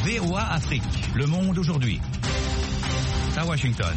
VOA Afrique, le monde aujourd'hui. À Washington.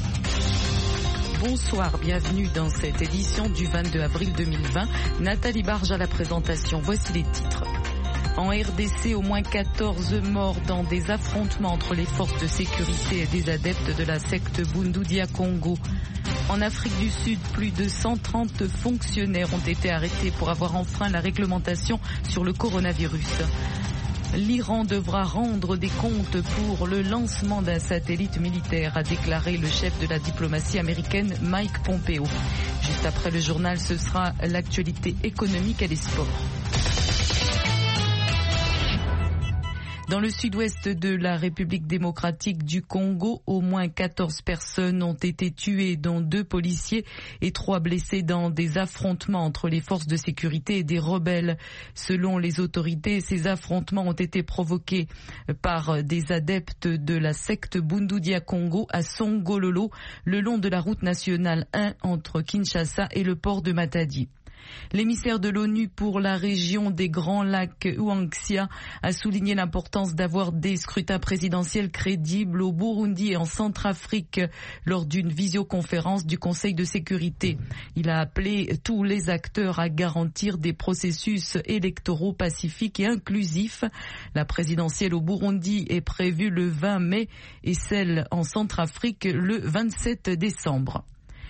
Bonsoir, bienvenue dans cette édition du 22 avril 2020. Nathalie Barge à la présentation, voici les titres. En RDC, au moins 14 morts dans des affrontements entre les forces de sécurité et des adeptes de la secte Bundu Dia Congo. En Afrique du Sud, plus de 130 fonctionnaires ont été arrêtés pour avoir enfreint la réglementation sur le coronavirus. L'Iran devra rendre des comptes pour le lancement d'un satellite militaire, a déclaré le chef de la diplomatie américaine Mike Pompeo. Juste après le journal, ce sera l'actualité économique et les sports. Dans le sud-ouest de la République démocratique du Congo, au moins 14 personnes ont été tuées, dont 2 policiers et 3 blessés dans des affrontements entre les forces de sécurité et des rebelles. Selon les autorités, ces affrontements ont été provoqués par des adeptes de la secte Bundu Dia Congo à Songololo, le long de la route nationale 1 entre Kinshasa et le port de Matadi. L'émissaire de l'ONU pour la région des Grands Lacs, Ouangxia, a souligné l'importance d'avoir des scrutins présidentiels crédibles au Burundi et en Centrafrique lors d'une visioconférence du Conseil de sécurité. Il a appelé tous les acteurs à garantir des processus électoraux pacifiques et inclusifs. La présidentielle au Burundi est prévue le 20 mai et celle en Centrafrique le 27 décembre.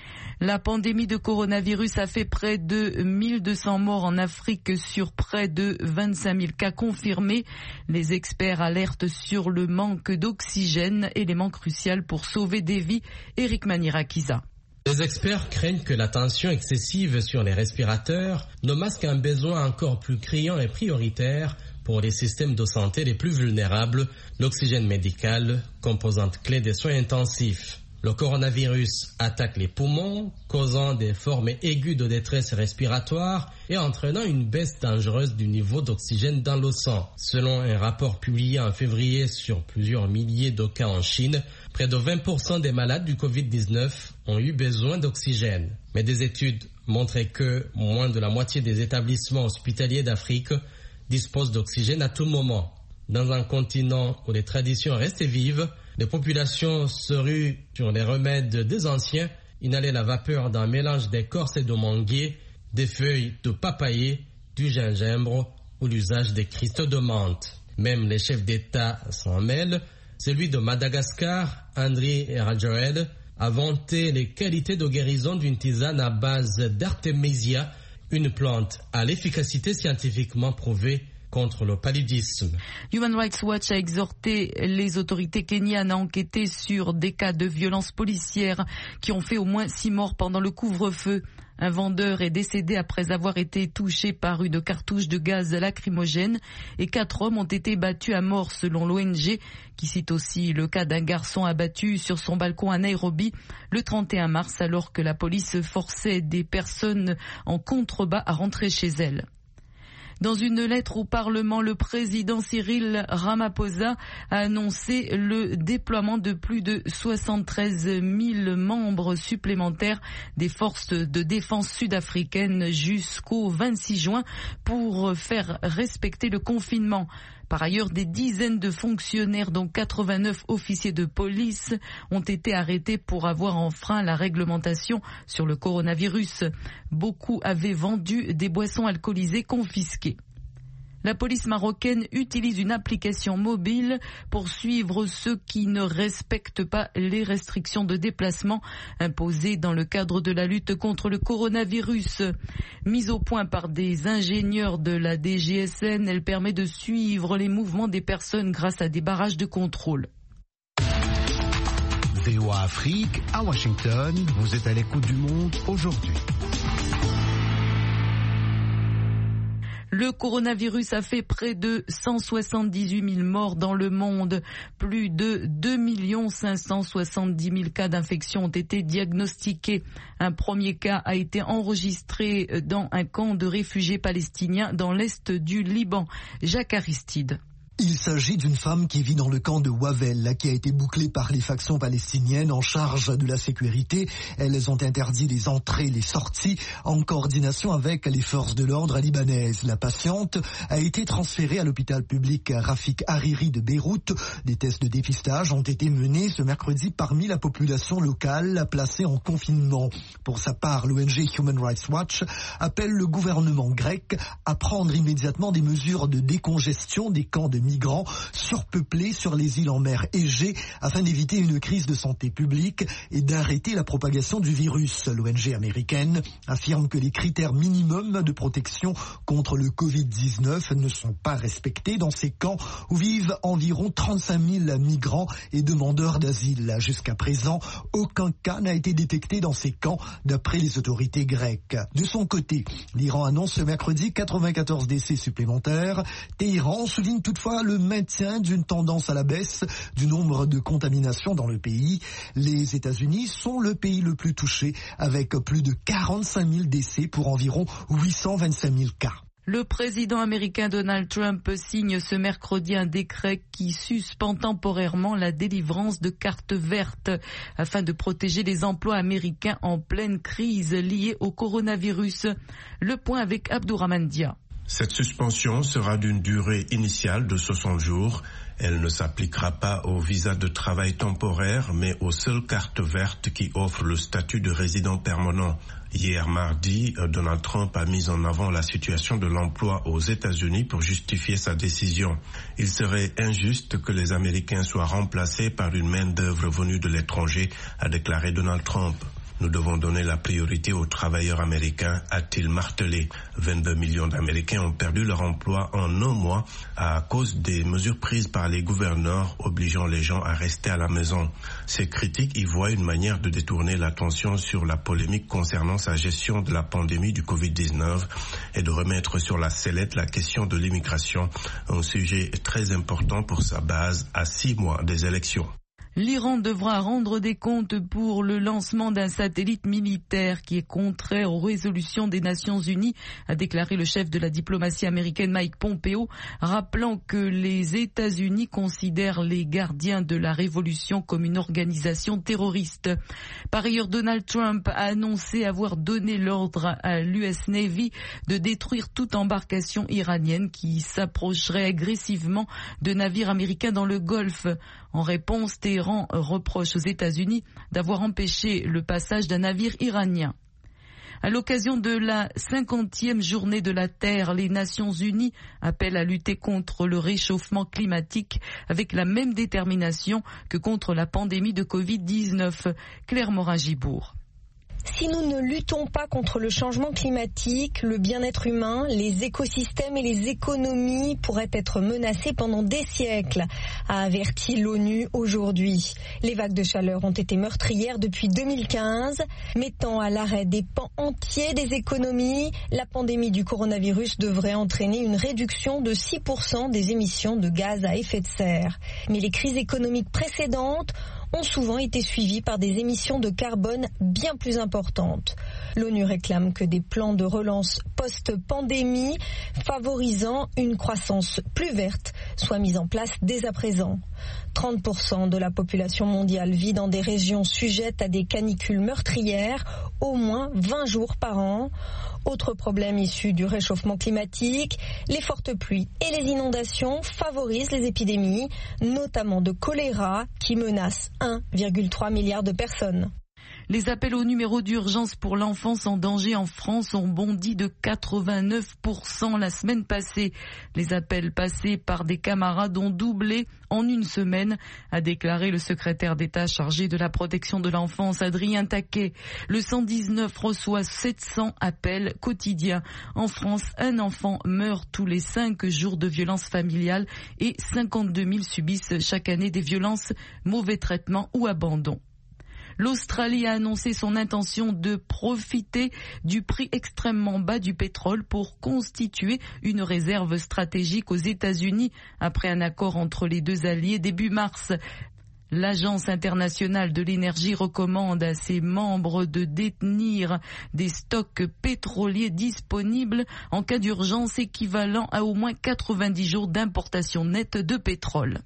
La pandémie de coronavirus a fait près de 1200 morts en Afrique sur près de 25 000 cas confirmés. Les experts alertent sur le manque d'oxygène, élément crucial pour sauver des vies. Eric Manirakiza. Les experts craignent que la tension excessive sur les respirateurs ne masque un besoin encore plus criant et prioritaire pour les systèmes de santé les plus vulnérables, l'oxygène médical, composante clé des soins intensifs. Le coronavirus attaque les poumons, causant des formes aiguës de détresse respiratoire et entraînant une baisse dangereuse du niveau d'oxygène dans le sang. Selon un rapport publié en février sur plusieurs milliers de cas en Chine, près de 20% des malades du Covid-19 ont eu besoin d'oxygène. Mais des études montraient que moins de la moitié des établissements hospitaliers d'Afrique disposent d'oxygène à tout moment. Dans un continent où les traditions restent vives, les populations se ruent sur les remèdes des anciens, inhaler la vapeur d'un mélange d'écorce et de manguier, des feuilles de papayer, du gingembre ou l'usage des cristaux de menthe. Même les chefs d'État s'en mêlent. Celui de Madagascar, Andry Rajoelina, a vanté les qualités de guérison d'une tisane à base d'Artemisia, une plante à l'efficacité scientifiquement prouvée contre le paludisme. Human Rights Watch a exhorté les autorités kenyanes à enquêter sur des cas de violences policières qui ont fait au moins 6 morts pendant le couvre-feu. Un vendeur est décédé après avoir été touché par une cartouche de gaz lacrymogène et 4 hommes ont été battus à mort selon l'ONG, qui cite aussi le cas d'un garçon abattu sur son balcon à Nairobi le 31 mars alors que la police forçait des personnes en contrebas à rentrer chez elles. Dans une lettre au Parlement, le président Cyril Ramaphosa a annoncé le déploiement de plus de 73 000 membres supplémentaires des forces de défense sud-africaines jusqu'au 26 juin pour faire respecter le confinement. Par ailleurs, des dizaines de fonctionnaires, dont 89 officiers de police, ont été arrêtés pour avoir enfreint la réglementation sur le coronavirus. Beaucoup avaient vendu des boissons alcoolisées confisquées. La police marocaine utilise une application mobile pour suivre ceux qui ne respectent pas les restrictions de déplacement imposées dans le cadre de la lutte contre le coronavirus. Mise au point par des ingénieurs de la DGSN, elle permet de suivre les mouvements des personnes grâce à des barrages de contrôle. VOA Afrique, à Washington, vous êtes à l'écoute du monde aujourd'hui. Le coronavirus a fait près de 178 000 morts dans le monde. Plus de 2 570 000 cas d'infection ont été diagnostiqués. Un premier cas a été enregistré dans un camp de réfugiés palestiniens dans l'est du Liban. Jacques Aristide. Il s'agit d'une femme qui vit dans le camp de Wavell, qui a été bouclée par les factions palestiniennes en charge de la sécurité. Elles ont interdit les entrées et les sorties en coordination avec les forces de l'ordre libanaises. La patiente a été transférée à l'hôpital public Rafik Hariri de Beyrouth. Des tests de dépistage ont été menés ce mercredi parmi la population locale placée en confinement. Pour sa part, l'ONG Human Rights Watch appelle le gouvernement grec à prendre immédiatement des mesures de décongestion des camps de migrants surpeuplés sur les îles en mer Égée afin d'éviter une crise de santé publique et d'arrêter la propagation du virus. L'ONG américaine affirme que les critères minimums de protection contre le Covid-19 ne sont pas respectés dans ces camps où vivent environ 35 000 migrants et demandeurs d'asile. Jusqu'à présent, aucun cas n'a été détecté dans ces camps d'après les autorités grecques. De son côté, l'Iran annonce ce mercredi 94 décès supplémentaires. Téhéran souligne toutefois le maintien d'une tendance à la baisse du nombre de contaminations dans le pays. Les États-Unis sont le pays le plus touché avec plus de 45 000 décès pour environ 825 000 cas. Le président américain Donald Trump signe ce mercredi un décret qui suspend temporairement la délivrance de cartes vertes afin de protéger les emplois américains en pleine crise liée au coronavirus. Le point avec Abdourahmane Dia. Cette suspension sera d'une durée initiale de 60 jours. Elle ne s'appliquera pas aux visas de travail temporaire, mais aux seules cartes vertes qui offrent le statut de résident permanent. Hier mardi, Donald Trump a mis en avant la situation de l'emploi aux États-Unis pour justifier sa décision. Il serait injuste que les Américains soient remplacés par une main-d'œuvre venue de l'étranger, a déclaré Donald Trump. Nous devons donner la priorité aux travailleurs américains, a-t-il martelé. 22 millions d'Américains ont perdu leur emploi en un mois à cause des mesures prises par les gouverneurs obligeant les gens à rester à la maison. Ces critiques y voient une manière de détourner l'attention sur la polémique concernant sa gestion de la pandémie du Covid-19 et de remettre sur la sellette la question de l'immigration, un sujet très important pour sa base à 6 mois des élections. L'Iran devra rendre des comptes pour le lancement d'un satellite militaire qui est contraire aux résolutions des Nations Unies, a déclaré le chef de la diplomatie américaine Mike Pompeo, rappelant que les États-Unis considèrent les gardiens de la révolution comme une organisation terroriste. Par ailleurs, Donald Trump a annoncé avoir donné l'ordre à l'US Navy de détruire toute embarcation iranienne qui s'approcherait agressivement de navires américains dans le Golfe. En réponse, Téhéran reproche aux États-Unis d'avoir empêché le passage d'un navire iranien. À l'occasion de la 50e journée de la Terre, les Nations Unies appellent à lutter contre le réchauffement climatique avec la même détermination que contre la pandémie de Covid-19. Claire Morin-Gibourg. Si nous ne luttons pas contre le changement climatique, le bien-être humain, les écosystèmes et les économies pourraient être menacés pendant des siècles, a averti l'ONU aujourd'hui. Les vagues de chaleur ont été meurtrières depuis 2015, mettant à l'arrêt des pans entiers des économies. La pandémie du coronavirus devrait entraîner une réduction de 6% des émissions de gaz à effet de serre. Mais les crises économiques précédentes ont souvent été suivies par des émissions de carbone bien plus importantes. L'ONU réclame que des plans de relance post-pandémie favorisant une croissance plus verte soient mis en place dès à présent. 30% de la population mondiale vit dans des régions sujettes à des canicules meurtrières, au moins 20 jours par an. Autre problème issu du réchauffement climatique, les fortes pluies et les inondations favorisent les épidémies, notamment de choléra, qui menace 1,3 milliard de personnes. Les appels au numéro d'urgence pour l'enfance en danger en France ont bondi de 89% la semaine passée. Les appels passés par des camarades ont doublé en une semaine, a déclaré le secrétaire d'État chargé de la protection de l'enfance, Adrien Taquet. Le 119 reçoit 700 appels quotidiens. En France, un enfant meurt tous les 5 jours de violences familiales et 52 000 subissent chaque année des violences, mauvais traitements ou abandon. L'Australie a annoncé son intention de profiter du prix extrêmement bas du pétrole pour constituer une réserve stratégique aux États-Unis après un accord entre les deux alliés début mars. L'Agence internationale de l'énergie recommande à ses membres de détenir des stocks pétroliers disponibles en cas d'urgence équivalent à au moins 90 jours d'importation nette de pétrole.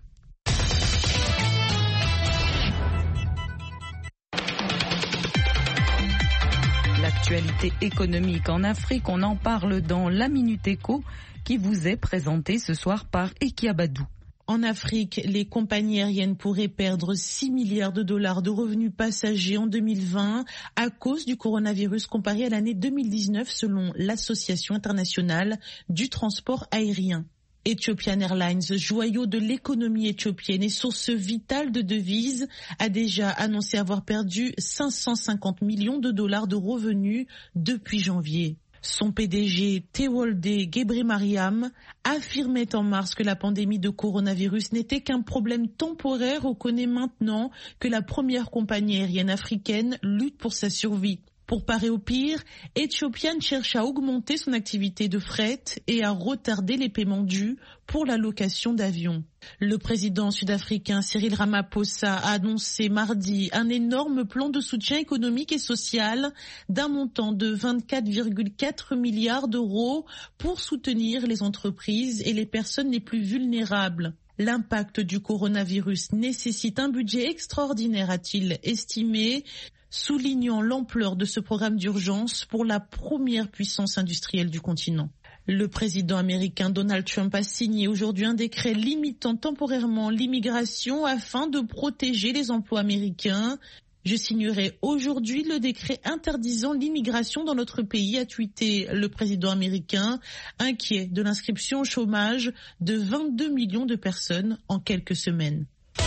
L'actualité économique en Afrique, on en parle dans la Minute Éco qui vous est présentée ce soir par Ekiabadou. En Afrique, les compagnies aériennes pourraient perdre 6 milliards de dollars de revenus passagers en 2020 à cause du coronavirus comparé à l'année 2019 selon l'Association internationale du transport aérien. Ethiopian Airlines, joyau de l'économie éthiopienne et source vitale de devises, a déjà annoncé avoir perdu 550 millions de dollars de revenus depuis janvier. Son PDG, Tewolde Gebremariam, affirmait en mars que la pandémie de coronavirus n'était qu'un problème temporaire. On connaît maintenant que la première compagnie aérienne africaine lutte pour sa survie. Pour parer au pire, Ethiopian cherche à augmenter son activité de fret et à retarder les paiements dus pour la location d'avions. Le président sud-africain Cyril Ramaphosa a annoncé mardi un énorme plan de soutien économique et social d'un montant de 24,4 milliards d'euros pour soutenir les entreprises et les personnes les plus vulnérables. L'impact du coronavirus nécessite un budget extraordinaire, a-t-il estimé, soulignant l'ampleur de ce programme d'urgence pour la première puissance industrielle du continent. Le président américain Donald Trump a signé aujourd'hui un décret limitant temporairement l'immigration afin de protéger les emplois américains. Je signerai aujourd'hui le décret interdisant l'immigration dans notre pays, a tweeté le président américain, inquiet de l'inscription au chômage de 22 millions de personnes en quelques semaines.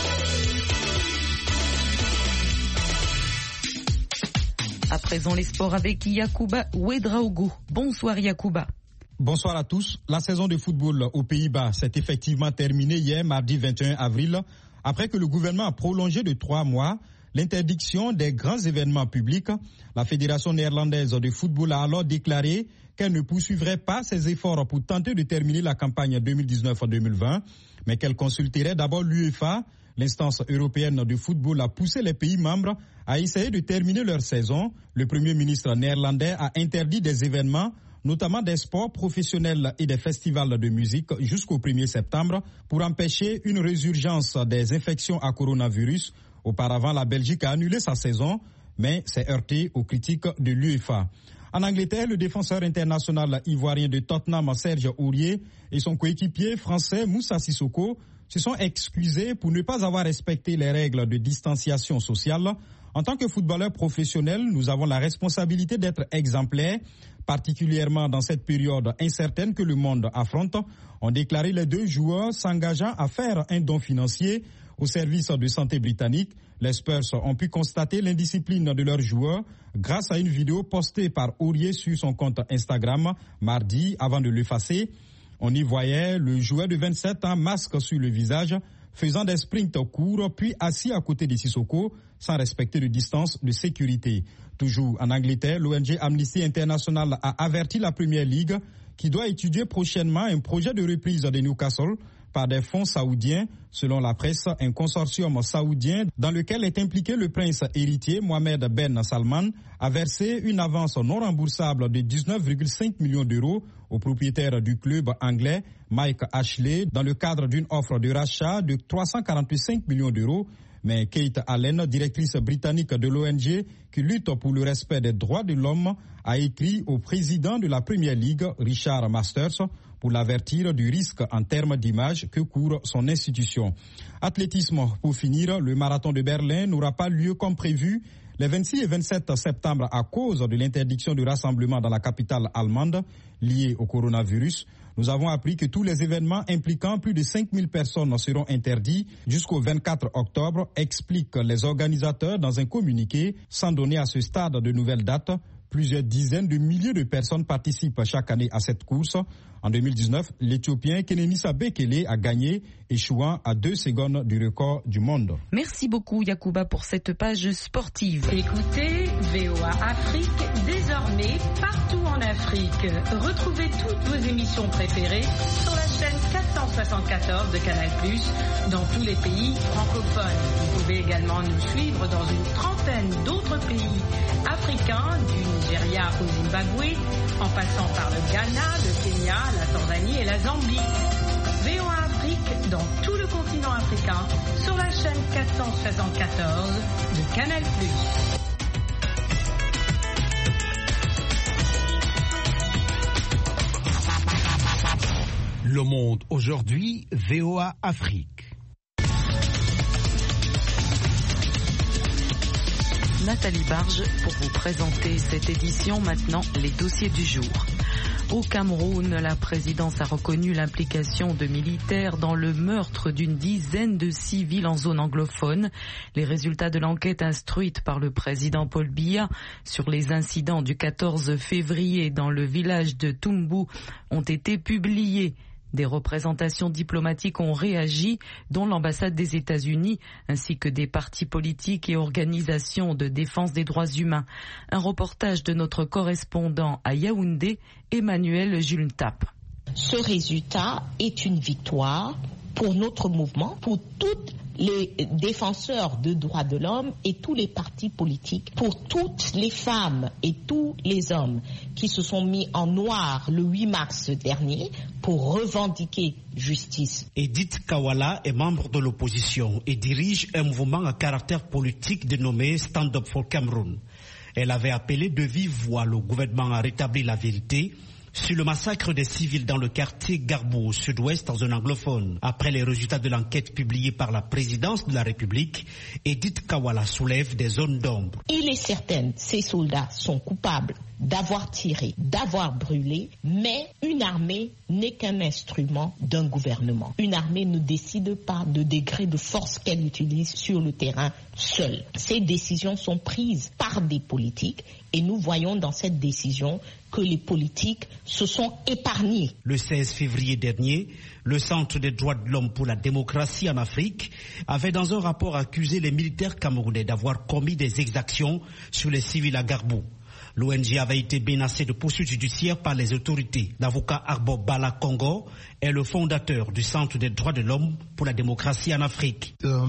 À présent, les sports avec Yacouba Ouedraogo. Bonsoir Yacouba. Bonsoir à tous. La saison de football aux Pays-Bas s'est effectivement terminée hier, mardi 21 avril, après que le gouvernement a prolongé de 3 mois l'interdiction des grands événements publics. La Fédération néerlandaise de football a alors déclaré qu'elle ne poursuivrait pas ses efforts pour tenter de terminer la campagne 2019-2020, mais qu'elle consulterait d'abord l'UEFA. L'instance européenne de football a poussé les pays membres à essayer de terminer leur saison. Le Premier ministre néerlandais a interdit des événements, notamment des sports professionnels et des festivals de musique jusqu'au 1er septembre pour empêcher une résurgence des infections à coronavirus. Auparavant, la Belgique a annulé sa saison, mais s'est heurtée aux critiques de l'UEFA. En Angleterre, le défenseur international ivoirien de Tottenham, Serge Aurier, et son coéquipier français Moussa Sissoko se sont excusés pour ne pas avoir respecté les règles de distanciation sociale. En tant que footballeurs professionnels, nous avons la responsabilité d'être exemplaires, particulièrement dans cette période incertaine que le monde affronte, ont déclaré les 2 joueurs s'engageant à faire un don financier au service de santé britannique. Les Spurs ont pu constater l'indiscipline de leurs joueurs grâce à une vidéo postée par Aurier sur son compte Instagram mardi avant de l'effacer. On y voyait le joueur de 27 ans, masque sur le visage, faisant des sprints courts, puis assis à côté de Sissoko, sans respecter de distance de sécurité. Toujours en Angleterre, l'ONG Amnesty International a averti la Premier League qui doit étudier prochainement un projet de reprise de Newcastle par des fonds saoudiens. Selon la presse, un consortium saoudien dans lequel est impliqué le prince héritier Mohamed Ben Salman a versé une avance non remboursable de 19,5 millions d'euros au propriétaire du club anglais Mike Ashley dans le cadre d'une offre de rachat de 345 millions d'euros. Mais Kate Allen, directrice britannique de l'ONG qui lutte pour le respect des droits de l'homme, a écrit au président de la Premier League, Richard Masters, pour l'avertir du risque en termes d'image que court son institution. Athlétisme, pour finir, le marathon de Berlin n'aura pas lieu comme prévu les 26 et 27 septembre à cause de l'interdiction de rassemblement dans la capitale allemande liée au coronavirus. Nous avons appris que tous les événements impliquant plus de 5000 personnes seront interdits jusqu'au 24 octobre, expliquent les organisateurs dans un communiqué, sans donner à ce stade de nouvelles dates. Plusieurs dizaines de milliers de personnes participent chaque année à cette course. En 2019, l'Éthiopien Kenenisa Bekele a gagné, échouant à 2 secondes du record du monde. Merci beaucoup Yacouba pour cette page sportive. Écoutez VOA Afrique, désormais partout en Afrique. Retrouvez toutes vos émissions préférées sur la chaîne 474 de Canal+, dans tous les pays francophones. Vous pouvez également nous suivre dans une trentaine d'autres pays africains, du Nigeria au Zimbabwe, en passant par le Ghana, le Kenya, la Tanzanie et la Zambie. VOA Afrique dans tout le continent africain sur la chaîne 474 de Canal+. Le Monde aujourd'hui, VOA Afrique. Nathalie Barge pour vous présenter cette édition. Maintenant, les dossiers du jour. Au Cameroun, la présidence a reconnu l'implication de militaires dans le meurtre d'une dizaine de civils en zone anglophone. Les résultats de l'enquête instruite par le président Paul Biya sur les incidents du 14 février dans le village de Tumbu ont été publiés. Des représentations diplomatiques ont réagi, dont l'ambassade des États-Unis, ainsi que des partis politiques et organisations de défense des droits humains. Un reportage de notre correspondant à Yaoundé, Emmanuel Julntap. Ce résultat est une victoire pour notre mouvement, pour toutes les défenseurs de droits de l'homme et tous les partis politiques, pour toutes les femmes et tous les hommes qui se sont mis en noir le 8 mars dernier pour revendiquer justice. Edith Kawala est membre de l'opposition et dirige un mouvement à caractère politique dénommé Stand Up for Cameroon. Elle avait appelé de vive voix le gouvernement à rétablir la vérité sur le massacre des civils dans le quartier Garbou, au sud-ouest, en zone anglophone. Après les résultats de l'enquête publiée par la présidence de la République, Edith Kawala soulève des zones d'ombre. Il est certain que ces soldats sont coupables d'avoir tiré, d'avoir brûlé, mais une armée n'est qu'un instrument d'un gouvernement. Une armée ne décide pas de degré de force qu'elle utilise sur le terrain seule. Ces décisions sont prises par des politiques et nous voyons dans cette décision que les politiques se sont épargnés. Le 16 février dernier, le Centre des droits de l'homme pour la démocratie en Afrique avait dans un rapport accusé les militaires camerounais d'avoir commis des exactions sur les civils à Garbou. L'ONG avait été menacée de poursuites judiciaires par les autorités. L'avocat Arbo Bala Congo est le fondateur du Centre des droits de l'homme pour la démocratie en Afrique.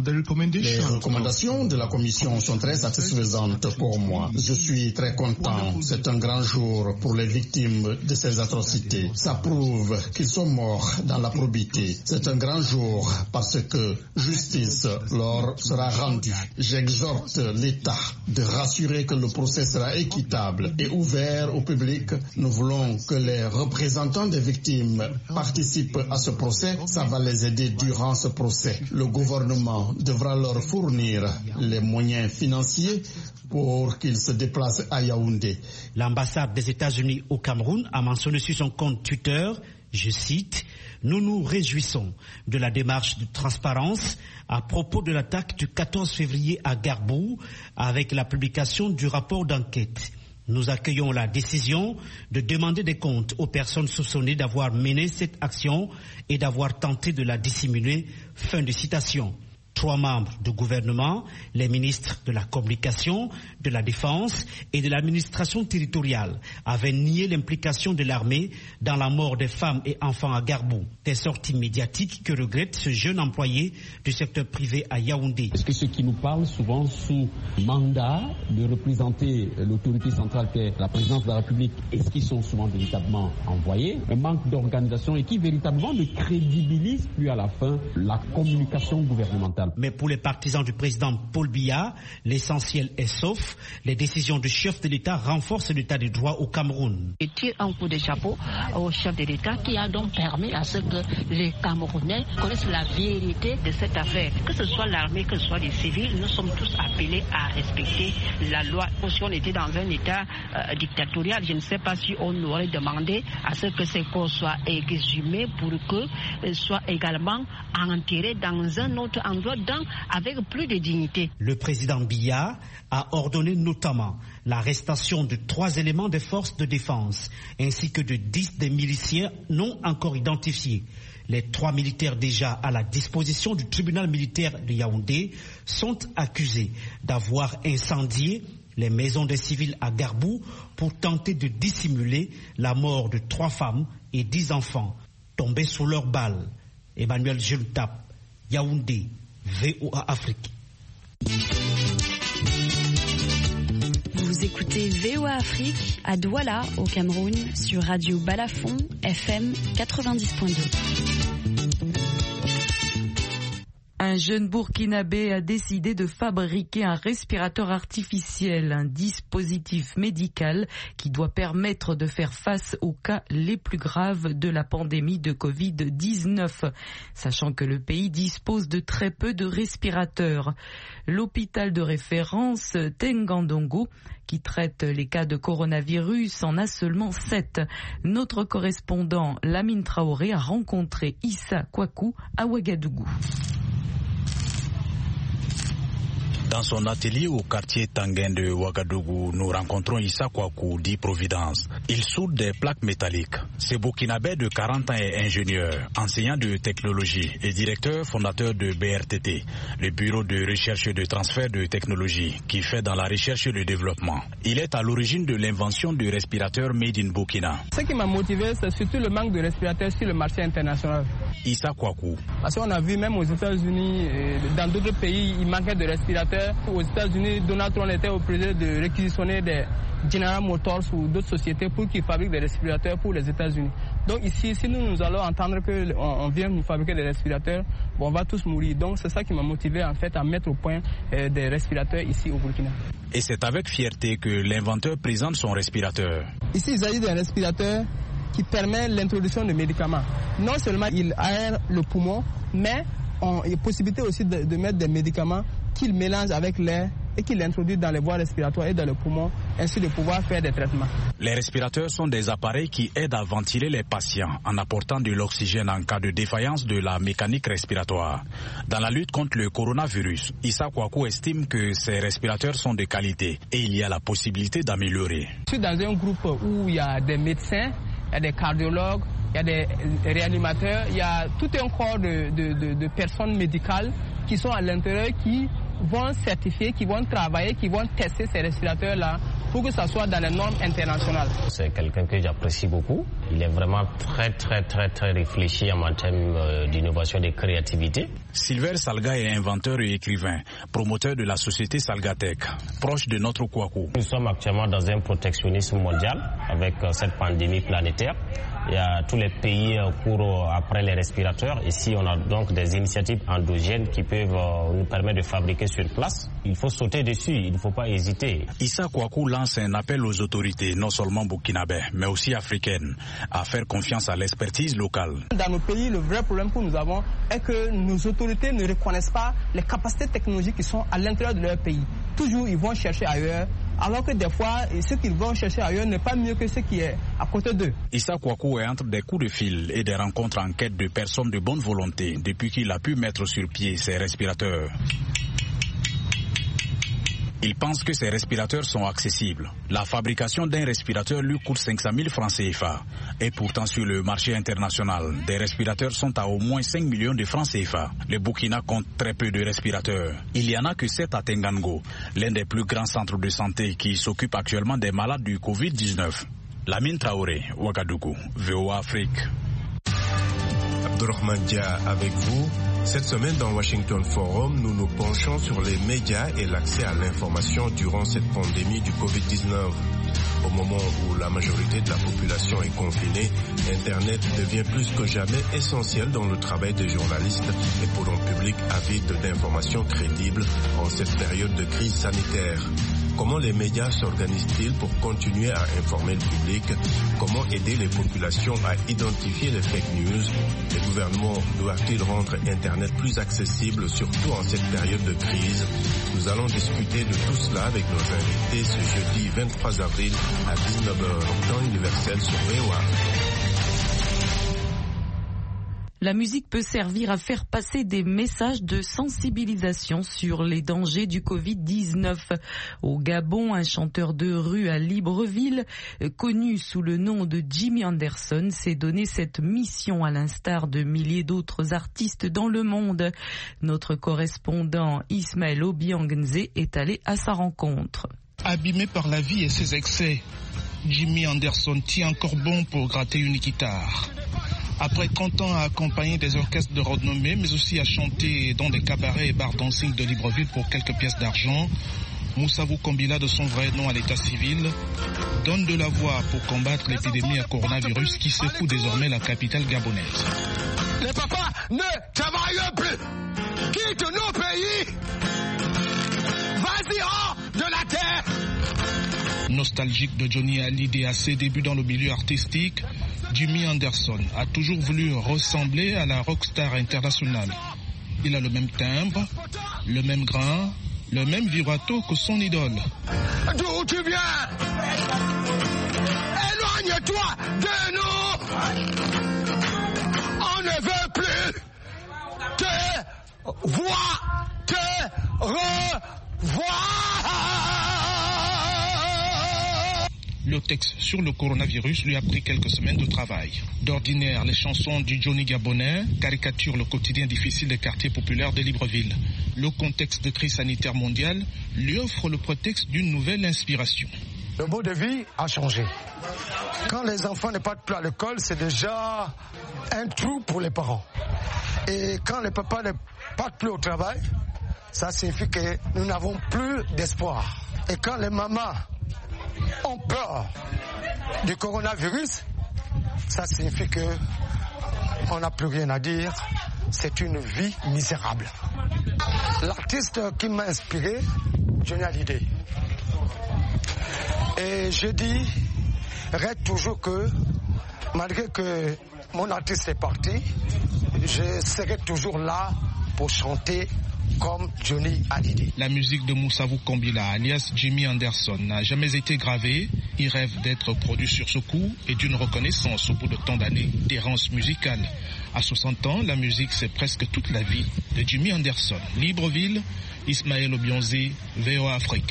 Les recommandations de la Commission sont très satisfaisantes pour moi. Je suis très content. C'est un grand jour pour les victimes de ces atrocités. Ça prouve qu'ils sont morts dans la probité. C'est un grand jour parce que justice leur sera rendue. J'exhorte l'État de rassurer que le procès sera équitable et ouvert au public. Nous voulons que les représentants des victimes participent à ce procès. Ça va les aider durant ce procès. Le gouvernement devra leur fournir les moyens financiers pour qu'ils se déplacent à Yaoundé. L'ambassade des États-Unis au Cameroun a mentionné sur son compte Twitter, je cite, « Nous nous réjouissons de la démarche de transparence à propos de l'attaque du 14 février à Garbou avec la publication du rapport d'enquête. Nous accueillons la décision de demander des comptes aux personnes soupçonnées d'avoir mené cette action et d'avoir tenté de la dissimuler. » Fin de citation. 3 membres du gouvernement, les ministres de la communication, de la défense et de l'administration territoriale avaient nié l'implication de l'armée dans la mort des femmes et enfants à Garbou. Des sorties médiatiques que regrette ce jeune employé du secteur privé à Yaoundé. Est-ce que ceux qui nous parlent souvent sous mandat de représenter l'autorité centrale qui est la présidence de la République, est-ce qu'ils sont souvent véritablement envoyés? Un manque d'organisation et qui véritablement ne crédibilise plus à la fin la communication gouvernementale. Mais pour les partisans du président Paul Biya, l'essentiel est sauf. Les décisions du chef de l'État renforcent l'état de droit au Cameroun. Je tire un coup de chapeau au chef de l'État qui a donc permis à ce que les Camerounais connaissent la vérité de cette affaire. Que ce soit l'armée, que ce soit les civils, nous sommes tous appelés à respecter la loi. Si on était dans un État dictatorial, je ne sais pas si on aurait demandé à ce que ces corps soient exhumés pour qu'ils soient également enterrés dans un autre endroit avec plus de dignité. Le président Biya a ordonné notamment l'arrestation de 3 éléments des forces de défense ainsi que de 10 des miliciens non encore identifiés. Les 3 militaires déjà à la disposition du tribunal militaire de Yaoundé sont accusés d'avoir incendié les maisons des civils à Garbou pour tenter de dissimuler la mort de 3 femmes et 10 enfants tombés sous leurs balles. Emmanuel Jelutap, Yaoundé, VOA Afrique. Vous écoutez VOA Afrique à Douala au Cameroun sur Radio Balafon FM 90.2. Un jeune Burkinabé a décidé de fabriquer un respirateur artificiel, un dispositif médical qui doit permettre de faire face aux cas les plus graves de la pandémie de Covid-19, sachant que le pays dispose de très peu de respirateurs. L'hôpital de référence Tengandongo, qui traite les cas de coronavirus, en a seulement 7. Notre correspondant Lamine Traoré a rencontré Issa Kwaku à Ouagadougou. Dans son atelier au quartier Tanguin de Ouagadougou, nous rencontrons Issa Kwaku, dit Providence. Il soude des plaques métalliques. Ce Burkinabé de 40 ans est ingénieur, enseignant de technologie et directeur fondateur de BRTT, le bureau de recherche et de transfert de technologie, qui fait dans la recherche et le développement. Il est à l'origine de l'invention du respirateur Made in Burkina. Ce qui m'a motivé, c'est surtout le manque de respirateurs sur le marché international. Issa Kwaku. Parce qu'on a vu même aux États-Unis, dans d'autres pays, il manquait de respirateurs. Aux États-Unis, Donald Trump était obligé de réquisitionner des General Motors ou d'autres sociétés pour qu'ils fabriquent des respirateurs pour les États-Unis. Donc ici, si nous allons entendre qu'on vient nous fabriquer des respirateurs, on va tous mourir. Donc c'est ça qui m'a motivé en fait à mettre au point des respirateurs ici au Burkina. Et c'est avec fierté que l'inventeur présente son respirateur. Ici, il s'agit d'un respirateur qui permet l'introduction de médicaments. Non seulement il aère le poumon, mais il y a possibilité aussi de mettre des médicaments qu'il mélange avec l'air et qu'il introduit dans les voies respiratoires et dans le poumon, ainsi de pouvoir faire des traitements. Les respirateurs sont des appareils qui aident à ventiler les patients en apportant de l'oxygène en cas de défaillance de la mécanique respiratoire. Dans la lutte contre le coronavirus, Issa Kwaku estime que ces respirateurs sont de qualité et il y a la possibilité d'améliorer. Je suis dans un groupe où il y a des médecins, il y a des cardiologues, il y a des réanimateurs, il y a tout un corps de personnes médicales qui sont à l'intérieur, qui vont certifier, qui vont travailler, qui vont tester ces respirateurs-là pour que ça soit dans les normes internationales. C'est quelqu'un que j'apprécie beaucoup. Il est vraiment très réfléchi en termes d'innovation et de créativité. Silver Salga est inventeur et écrivain, promoteur de la société Salgatech, proche de notre Kwaku. Nous sommes actuellement dans un protectionnisme mondial avec cette pandémie planétaire. Il y a tous les pays courent après les respirateurs. Ici, on a donc des initiatives endogènes qui peuvent nous permettre de fabriquer sur place. Il faut sauter dessus, il ne faut pas hésiter. Issa Kwaku lance un appel aux autorités, non seulement burkinabè, mais aussi africaines, à faire confiance à l'expertise locale. Dans nos pays, le vrai problème que nous avons est que nos autorités ne reconnaissent pas les capacités technologiques qui sont à l'intérieur de leur pays. Toujours, ils vont chercher ailleurs. Alors que des fois, ce qu'ils vont chercher ailleurs n'est pas mieux que ce qui est à côté d'eux. Issa Kwaku est entre des coups de fil et des rencontres en quête de personnes de bonne volonté depuis qu'il a pu mettre sur pied ses respirateurs. Il pense que ces respirateurs sont accessibles. La fabrication d'un respirateur lui coûte 500 000 francs CFA. Et pourtant, sur le marché international, des respirateurs sont à au moins 5 millions de francs CFA. Le Burkina compte très peu de respirateurs. Il y en a que 7 à Tengango, l'un des plus grands centres de santé qui s'occupe actuellement des malades du Covid-19. Lamine Traoré, Ouagadougou, VOA Afrique. Abdourahmane Dia avec vous. Cette semaine dans Washington Forum, nous nous penchons sur les médias et l'accès à l'information durant cette pandémie du Covid-19. Au moment où la majorité de la population est confinée, Internet devient plus que jamais essentiel dans le travail des journalistes et pour un public avide d'informations crédibles en cette période de crise sanitaire. Comment les médias s'organisent-ils pour continuer à informer le public? Comment aider les populations à identifier les fake news? Les gouvernements doivent-ils rendre Internet plus accessible, surtout en cette période de crise? Nous allons discuter de tout cela avec nos invités ce jeudi 23 avril à 19h, temps universel sur VOA. La musique peut servir à faire passer des messages de sensibilisation sur les dangers du Covid-19. Au Gabon, un chanteur de rue à Libreville, connu sous le nom de Jimmy Anderson, s'est donné cette mission à l'instar de milliers d'autres artistes dans le monde. Notre correspondant Ismaël Obiangenze est allé à sa rencontre. Abîmé par la vie et ses excès, Jimmy Anderson tient encore bon pour gratter une guitare. Après 30 ans à accompagner des orchestres de renommée, mais aussi à chanter dans des cabarets et bars dancing de Libreville pour quelques pièces d'argent, Moussavou Kombila, de son vrai nom à l'état civil, donne de la voix pour combattre l'épidémie à coronavirus qui secoue désormais la capitale gabonaise. Les papas ne travaillent plus. Quitte nos pays. Vas-y hors de la terre. Nostalgique de Johnny Hallyday à ses débuts dans le milieu artistique, Jimmy Anderson a toujours voulu ressembler à la rockstar internationale. Il a le même timbre, le même grain, le même vibrato que son idole. D'où tu viens? Éloigne-toi de nous. On ne veut plus te voir, te revoir. Le texte sur le coronavirus lui a pris quelques semaines de travail. D'ordinaire, les chansons du Johnny gabonais caricaturent le quotidien difficile des quartiers populaires de Libreville. Le contexte de crise sanitaire mondiale lui offre le prétexte d'une nouvelle inspiration. Le mode de vie a changé. Quand les enfants ne partent plus à l'école, c'est déjà un trou pour les parents. Et quand les papas ne partent plus au travail, ça signifie que nous n'avons plus d'espoir. Et quand les mamans ont peur du coronavirus, ça signifie que on n'a plus rien à dire. C'est une vie misérable. L'artiste qui m'a inspiré, Johnny Hallyday. Et je dirais toujours que malgré que mon artiste est parti, je serai toujours là pour chanter comme Johnny Hallyday. La musique de Moussavou Kombila, alias Jimmy Anderson, n'a jamais été gravée. Il rêve d'être produit sur ce coup et d'une reconnaissance au bout de tant d'années d'errance musicale. À 60 ans, la musique, c'est presque toute la vie de Jimmy Anderson. Libreville, Ismaël Obionzi, VOA Afrique.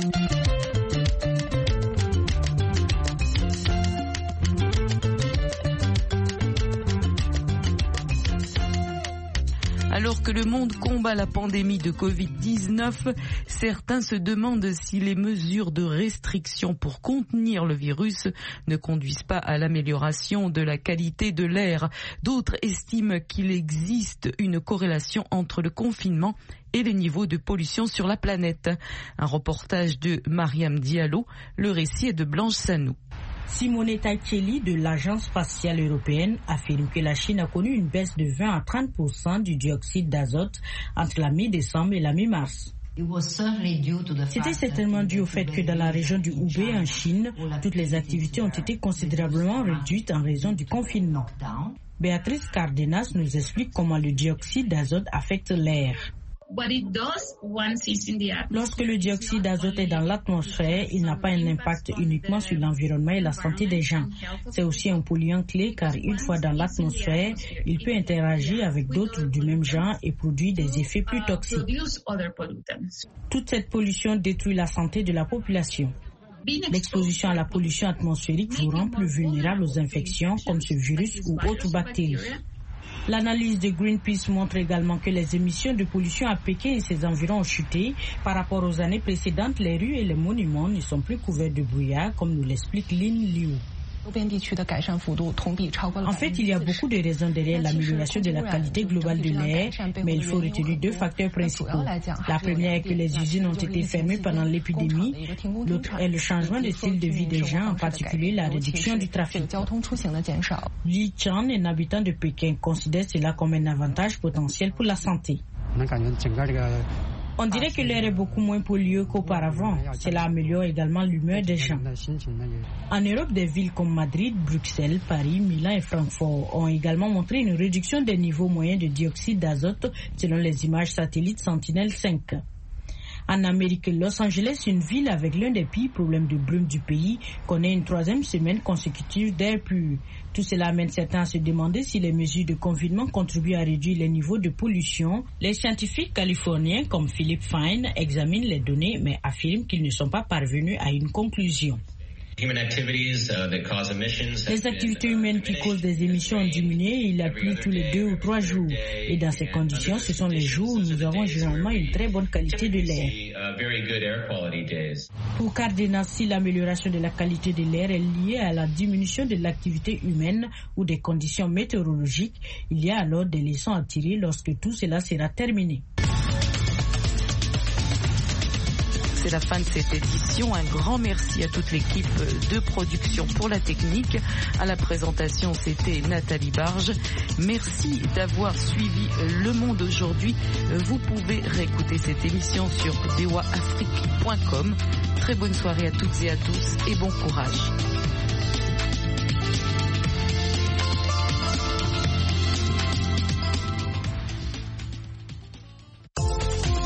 Alors que le monde combat la pandémie de Covid-19, certains se demandent si les mesures de restriction pour contenir le virus ne conduisent pas à l'amélioration de la qualité de l'air. D'autres estiment qu'il existe une corrélation entre le confinement et les niveaux de pollution sur la planète. Un reportage de Mariam Diallo, le récit est de Blanche Sanou. Simonetta Kelly de l'Agence spatiale européenne affirme que la Chine a connu une baisse de 20 à 30% du dioxyde d'azote entre la mi-décembre et la mi-mars. C'était certainement dû au fait que dans la région du Hubei en Chine, toutes les activités ont été considérablement réduites en raison du confinement. Béatrice Cardenas nous explique comment le dioxyde d'azote affecte l'air. Lorsque le dioxyde d'azote est dans l'atmosphère, il n'a pas un impact uniquement sur l'environnement et la santé des gens. C'est aussi un polluant clé car une fois dans l'atmosphère, il peut interagir avec d'autres du même genre et produire des effets plus toxiques. Toute cette pollution détruit la santé de la population. L'exposition à la pollution atmosphérique vous rend plus vulnérable aux infections comme ce virus ou autres bactéries. L'analyse de Greenpeace montre également que les émissions de pollution à Pékin et ses environs ont chuté. Par rapport aux années précédentes, les rues et les monuments ne sont plus couverts de brouillard, comme nous l'explique Lin Liu. En fait, il y a beaucoup de raisons derrière l'amélioration de la qualité globale de l'air, mais il faut retenir deux facteurs principaux. La première est que les usines ont été fermées pendant l'épidémie. L'autre est le changement de style de vie des gens, en particulier la réduction du trafic. Li Chan, un habitant de Pékin, considère cela comme un avantage potentiel pour la santé. On dirait que l'air est beaucoup moins pollué qu'auparavant. Cela améliore également l'humeur des gens. En Europe, des villes comme Madrid, Bruxelles, Paris, Milan et Francfort ont également montré une réduction des niveaux moyens de dioxyde d'azote selon les images satellites Sentinel-5. En Amérique, Los Angeles, une ville avec l'un des pires problèmes de brume du pays, connaît une 3e semaine consécutive d'air pur. Tout cela amène certains à se demander si les mesures de confinement contribuent à réduire les niveaux de pollution. Les scientifiques californiens comme Philip Fine examinent les données mais affirment qu'ils ne sont pas parvenus à une conclusion. Les activités humaines qui causent des émissions ont diminué et il a plu tous les 2 ou 3 jours. Et dans ces conditions, ce sont les jours où nous avons généralement une très bonne qualité de l'air. Pour Cardenassi, l'amélioration de la qualité de l'air est liée à la diminution de l'activité humaine ou des conditions météorologiques. Il y a alors des leçons à tirer lorsque tout cela sera terminé. C'est la fin de cette édition. Un grand merci à toute l'équipe de production pour la technique. À la présentation, c'était Nathalie Barge. Merci d'avoir suivi Le Monde aujourd'hui. Vous pouvez réécouter cette émission sur voaafrique.com. Très bonne soirée à toutes et à tous et bon courage.